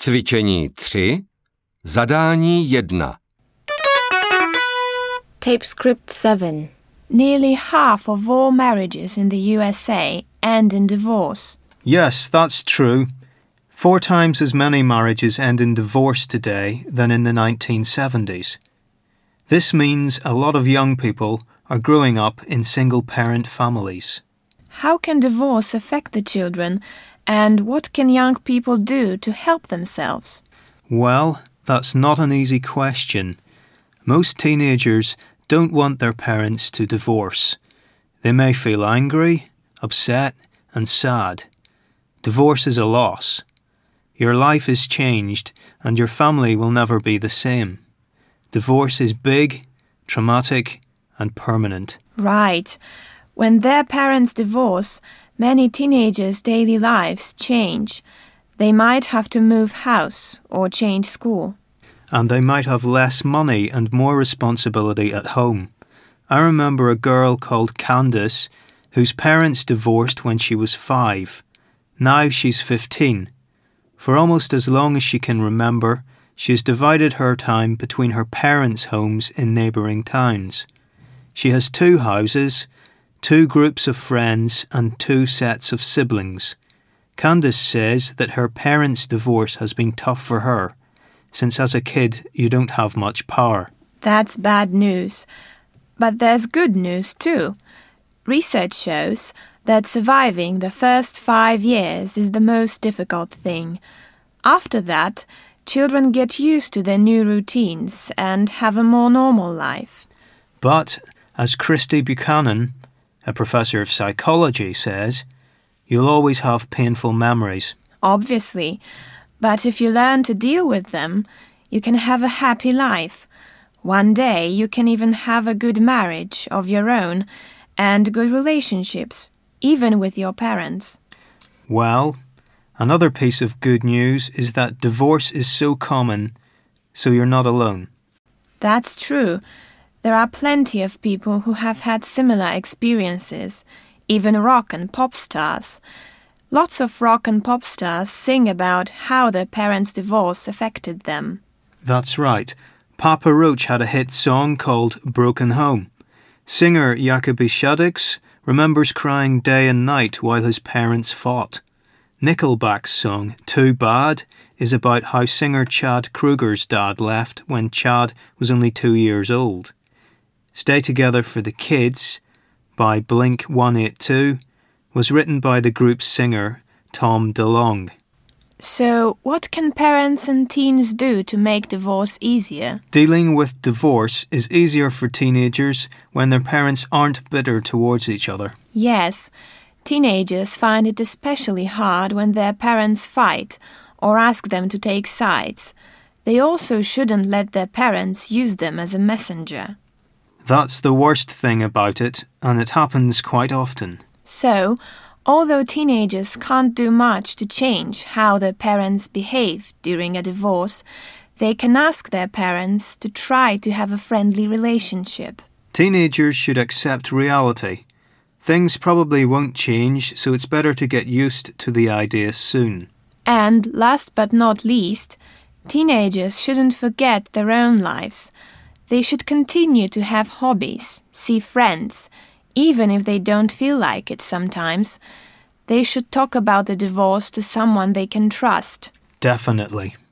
Cvičení 3, zadání 1. Tape script 7. Nearly half of all marriages in the USA end in divorce. Yes, that's true. 4 times as many marriages end in divorce today than in the 1970s. This means a lot of young people are growing up in single-parent families. How can divorce affect the children, and what can young people do to help themselves? Well, that's not an easy question. Most teenagers don't want their parents to divorce. They may feel angry, upset, and sad. Divorce is a loss. Your life is changed, and your family will never be the same. Divorce is big, traumatic, and permanent. Right. When their parents divorce, many teenagers' daily lives change. They might have to move house or change school. And they might have less money and more responsibility at home. I remember a girl called Candace whose parents divorced when she was 5. Now she's 15. For almost as long as she can remember, she has divided her time between her parents' homes in neighbouring towns. She has 2 houses, 2 groups of friends and 2 sets of siblings. Candace says that her parents' divorce has been tough for her, since as a kid you don't have much power. That's bad news. But there's good news too. Research shows that surviving the first 5 years is the most difficult thing. After that, children get used to their new routines and have a more normal life. But, as Christy Buchanan, a professor of psychology, says, you'll always have painful memories. Obviously. But if you learn to deal with them, you can have a happy life. One day you can even have a good marriage of your own and good relationships, even with your parents. Well, another piece of good news is that divorce is so common, so you're not alone. That's true. There are plenty of people who have had similar experiences, even rock and pop stars. Lots of rock and pop stars sing about how their parents' divorce affected them. That's right. Papa Roach had a hit song called Broken Home. Singer Jacoby Shaddix remembers crying day and night while his parents fought. Nickelback's song Too Bad is about how singer Chad Kroeger's dad left when Chad was only 2 years old. Stay Together for the Kids by Blink-182 was written by the group's singer Tom DeLonge. So, what can parents and teens do to make divorce easier? Dealing with divorce is easier for teenagers when their parents aren't bitter towards each other. Yes, teenagers find it especially hard when their parents fight or ask them to take sides. They also shouldn't let their parents use them as a messenger. That's the worst thing about it, and it happens quite often. So, although teenagers can't do much to change how their parents behave during a divorce, they can ask their parents to try to have a friendly relationship. Teenagers should accept reality. Things probably won't change, so it's better to get used to the idea soon. And, last but not least, teenagers shouldn't forget their own lives. They should continue to have hobbies, see friends, even if they don't feel like it sometimes. They should talk about the divorce to someone they can trust. Definitely.